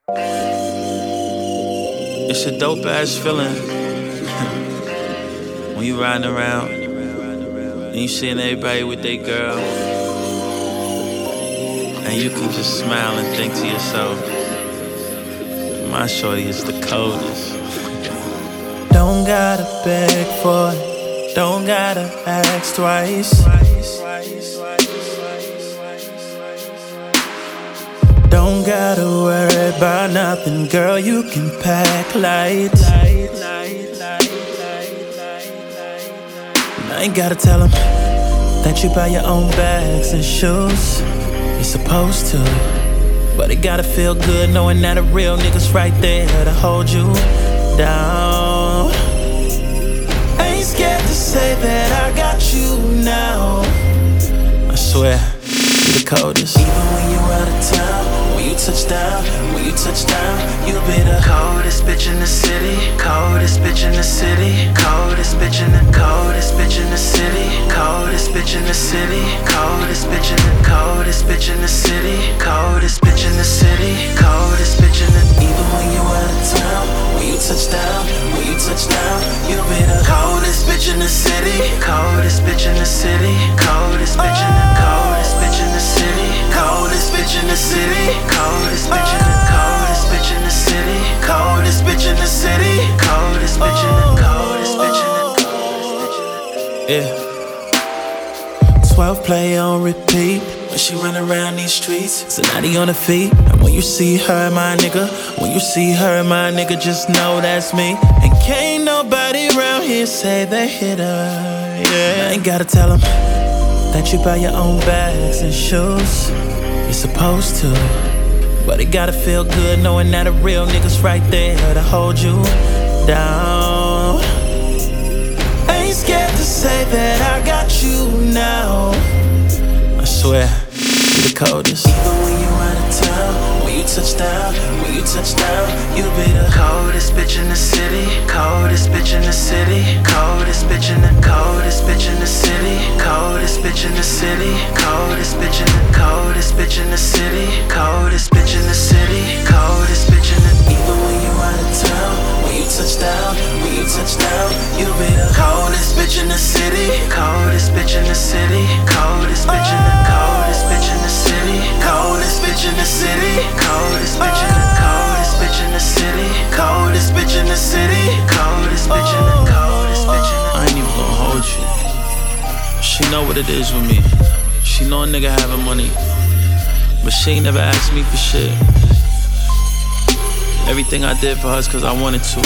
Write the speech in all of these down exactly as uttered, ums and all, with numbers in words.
It's a dope ass feeling when you riding around and you seeing everybody with their girl, and you can just smile and think to yourself, my shorty is the coldest. Don't gotta beg for it, don't gotta ask twice. Don't gotta worry about nothing, girl, you can pack light. I ain't gotta tell them that you buy your own bags and shoes. You're supposed to, but it gotta feel good knowing that a real nigga's right there to hold you down. I ain't scared to say that I got you now. I swear, you're the coldest. Even when you out of town, when you touch down, when you touch down, you'll be the coldest bitch in the city. Coldest bitch in the city. Coldest bitch in the coldest bitch in the city. Coldest bitch in the city. Coldest bitch in the coldest bitch in the city. Coldest bitch in the city. Coldest bitch in the. Even when you out of town, when you touch down, when you touch down, you'll be the coldest bitch in the city. Coldest bitch in the city. Coldest bitch in the coldest bitch in the city. Coldest bitch in the city. Coldest bitch in the coldest bitch in the city. Coldest bitch in the city. Coldest bitch in the coldest bitch in the coldest bitch in the. Yeah. twelve play on repeat when she run around these streets. Sonati on her feet. And when you see her, my nigga, when you see her, my nigga, just know that's me. And can't nobody around here say they hit her. Yeah. I ain't gotta tell them that you buy your own bags and shoes. You're supposed to, but it gotta feel good knowing that a real nigga's right there to hold you down. I ain't scared to say that I got you now. I swear, you're the coldest. Even when you out of town, when you touch down, when you touch down, you'll be the coldest bitch in the city. Coldest bitch in the city. Coldest bitch in the coldest bitch in the city. Coldest bitch in the city. Coldest bitch in the coldest bitch in the city. Coldest bitch in the city. Coldest bitch in the. Even when you out of town, when you touch down, when you touch down, you'll be the coldest bitch in the city. Coldest bitch in the city. Coldest bitch in the coldest bitch in the city. Coldest bitch in the city. Coldest bitch in the coldest bitch in the city. Coldest bitch in the city. Coldest bitch in the coldest bitch in the. I ain't even gonna hold you. She know what it is with me. She know a nigga having money, but she ain't never asked me for shit. Everything I did for her is cause I wanted to.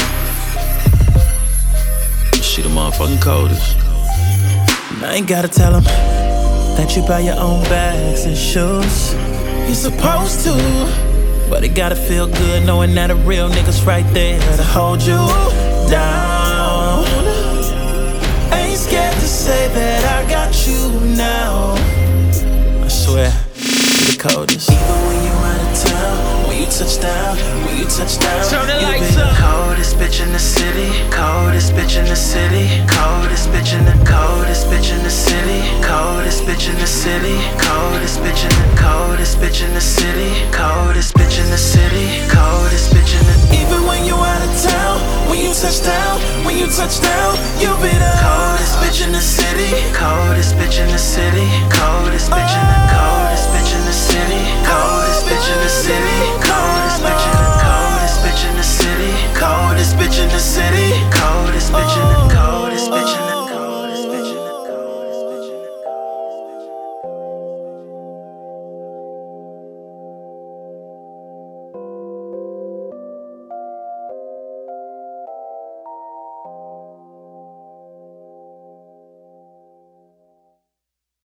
But she the motherfucking coldest. And I ain't gotta tell them that you buy your own bags and shoes. You're supposed to, but it gotta feel good knowing that a real nigga's right there to hold you down. I ain't scared to say that I got you now. I swear, you're the coldest. Even when you out of town, when you touch down, when you touch down, Turn the you'll be lights the up. coldest bitch in the city. Coldest bitch in the city. Coldest bitch in the coldest bitch in the city. Coldest bitch in the city. Coldest bitch in the coldest bitch in the city. Coldest bitch in the city. Coldest bitch in the. Even when you out of town, when you touch down, when you touch down, you'll be the coldest bitch in the city. Coldest bitch in the city. Coldest bitch in the coldest bitch in the city. Coldest bitch in the city.